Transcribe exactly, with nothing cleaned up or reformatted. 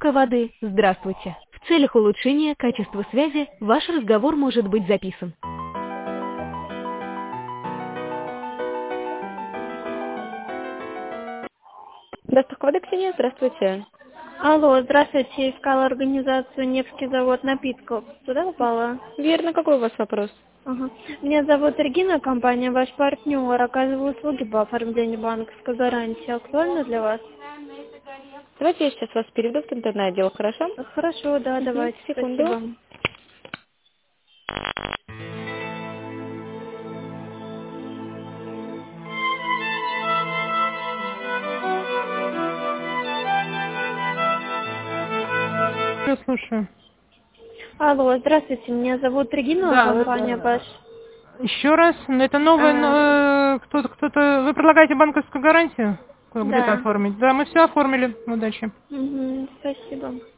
Доставка воды. Здравствуйте. В целях улучшения качества связи ваш разговор может быть записан. Доставка воды, Ксения, здравствуйте. Алло, здравствуйте, искала организацию Невский завод напитков. Туда попала? Верно, какой у вас вопрос? Ага. Меня зовут Регина, компания ваш партнер. Оказываю услуги по оформлению банковской гарантии. Актуально для вас? Давайте я сейчас вас переведу в центральный отдел, хорошо? Хорошо, да, Угу, давайте, секунду. спасибо. Я слушаю. Алло, здравствуйте, меня зовут Регина, Да, компания ваш. еще раз, ну, это новый, А, э, кто-то, кто-то, вы предлагаете банковскую гарантию? Где-то да. оформить? Да, мы все оформили, удачи. Угу, спасибо.